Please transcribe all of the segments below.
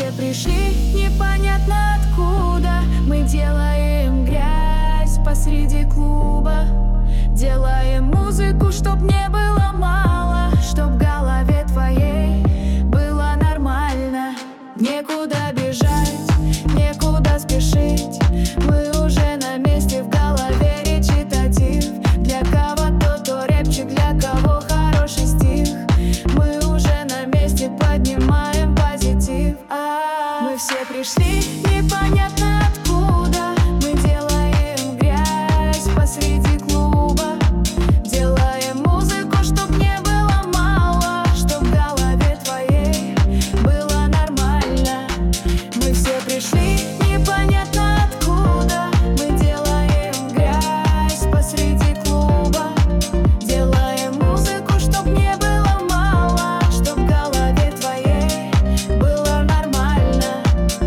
все пришли непонятно откуда. Мы делаем грязь посреди клуба. Делаем музыку, чтоб не было мало, чтоб в голове твоей было нормально. Некуда бежать, некуда спешить. Мы уже на месте, в голове речитатив. Для кого-то то рэпчик, для кого хороший стих. Мы уже на месте, поднимаем позитив. Мы все пришли непонятно откуда. Мы делаем грязь посреди клуба. Делаем музыку, чтоб не было мало, чтоб в голове твоей было нормально. Мы все пришли непонятно откуда. Мы делаем грязь посреди клуба. Делаем музыку, чтоб не было мало, чтоб в голове твоей было нормально.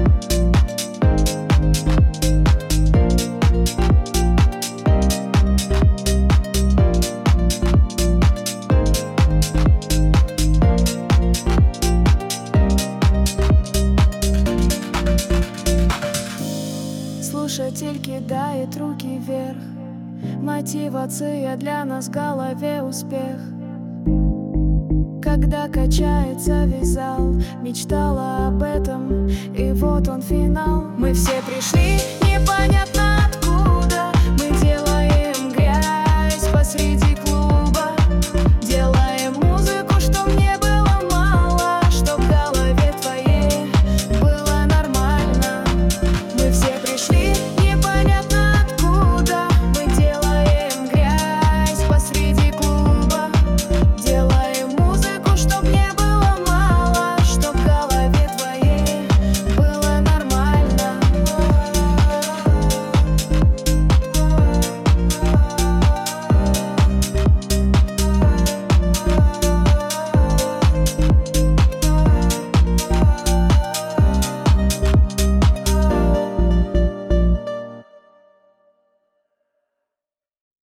Слушатель кидает руки вверх. Мотивация для нас в голове успех. Когда качается весь зал, мечтала об этом, и вот он финал. Мы все пришли